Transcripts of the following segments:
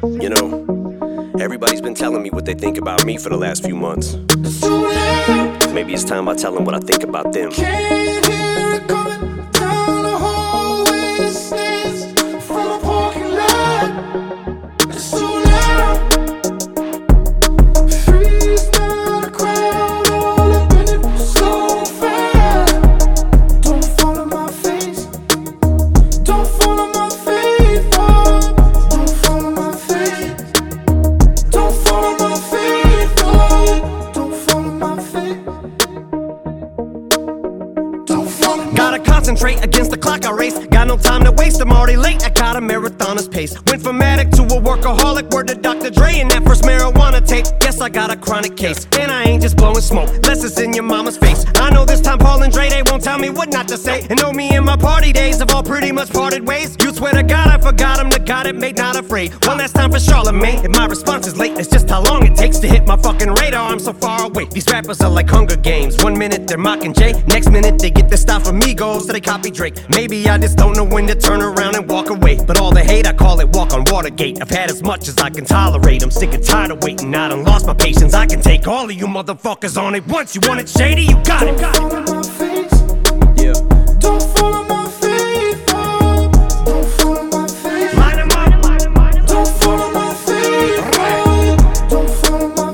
You know, everybody's been telling me what they think about me for the last few months. Maybe it's time I tell them what I think about them. Can't hear it coming down the hallway. It stands from a parking lot. It's too loud. Freeze now, the crowd all up in it so fast. Don't follow my face. Don't follow my face. Oh. Don't follow my face. Don't follow my face. Oh. Don't follow my face. Gotta concentrate against the clock I race. Got no time to waste, I'm already late. I got a marathoner's pace. Went from addict to a workaholic. Word to Dr. Dre and that first marijuana tape. Guess I got a chronic case. And I ain't just blowing smoke, less it's in your mama's face. I know this time Paul and Dre, they won't tell me what not to say. And know me and my party days have all pretty much parted ways. You swear to God I forgot him, the God it made not afraid. One last time for Charlemagne. If my response is late, it's just how long it takes to hit my fucking radar. I'm so far away. These rappers are like Hunger Games. 1 minute they're mocking Jay, next minute they get their style from Migos, so they copy Drake. Maybe I just don't know when to turn around and walk away. But all the hate, I call it walk on Watergate. I've had as much as I can tolerate. I'm sick and tired of waiting. I done lost my patience. I can take all of you motherfuckers on it once. You want it shady, you got it. Don't follow my face. Yeah. Don't follow my face. Oh. Don't follow my face. Line 'em up. Don't follow my face. Oh. Don't follow my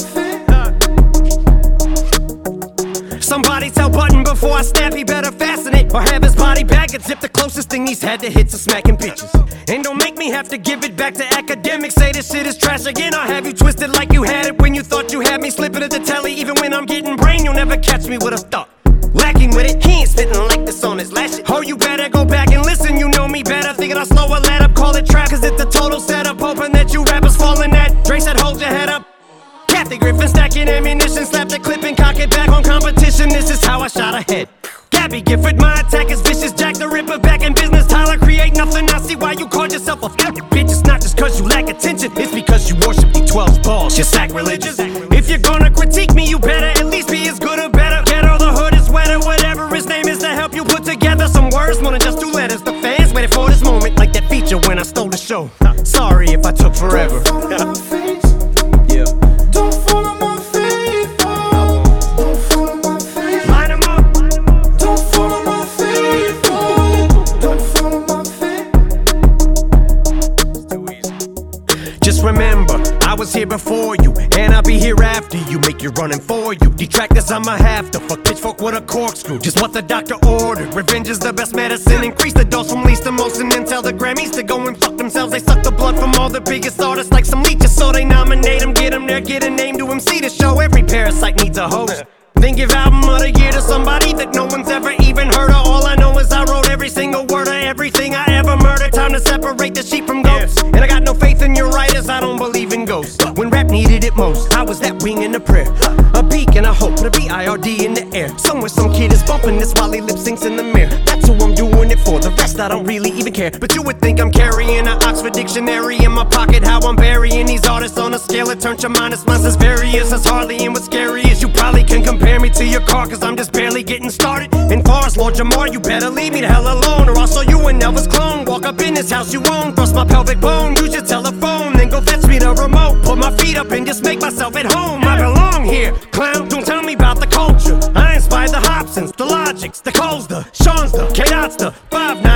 face. Somebody tell Button before I snap, he better fasten it or have his body bag and zip. The closest thing he's had to hits are smacking bitches. And don't make me have to give it back to academics. Say this shit is trash again. I'll have you twisted like you had it when you thought you had me. Slipping at the telly, even when I'm getting brain, you'll never catch me with a thought. Lacking with it, he ain't spitting like this on his last shit. Oh, you better go back and listen, you know me better. Thinking I'll slow a let up, call it trap, cause it's a total setup. Hoping that you rappers falling that. Dre said hold your head up. Kathy Griffin stacking ammunition, slap the clip and cock it back on competition. This is how I shot ahead. Gabby Gifford, my attack is vicious. Jack the Ripper back in business. Tyler create nothing. I see why you called yourself a bitch. It's not just cause you lack attention, it's because you worship the 12's balls. You're sacrilegious. If you're gonna critique me, you better at least be as good or better. Get all the hood is wetter, whatever his name is, to help you put together some words more than just 2 letters. The fans waited for this moment, like that feature when I stole the show. Sorry if I took forever. Don't follow my face. Yeah. Don't follow my face. Oh. Don't follow my face. Line 'em up. Don't follow my face. Oh. Don't follow my face. Too easy. Just remember, I was here before you, and I'll be here after you. Make you running for you. Detractors, I'ma have to fuck pitchfork with a corkscrew. Just what the doctor ordered. Revenge is the best medicine. Increase the dose from least to most, and then tell the Grammys to go and fuck themselves. They suck the blood from all the biggest artists like some leeches, so they nominate them, get them there, get a name to MC to show. Every parasite needs a host. Then give album of the year to somebody that no one's ever even heard of. All I know is I wrote every single word of everything I ever murdered. Time to separate the sheep from goats. And I got no faith in your writers, I don't believe in ghosts. When rap needed it most, I was that wing in a prayer. A beacon, a hope, a B-I-R-D in the air. Somewhere some kid is bumping this while he lip syncs in the mirror. That's who I'm doing it for, the rest I don't really even care. But you would think I'm carrying an Oxford dictionary in my pocket. How I'm burying these artists on a scale that turns your mind. Mine's as various as Harley, and what's scary is you probably can compare me to your car, cause I'm just barely getting started. And far as Lord Jamar, you better leave me the hell alone, or I'll show you an Elvis clone. Walk up in this house you own, thrust my pelvic bone, use your telephone, then go fetch me the remote. Put my feet up and just make myself at home. I belong here, clown, don't tell me about the culture. I inspired the Hobsons, the Logics, the Coles, the Sean's, the K-Dots, the 5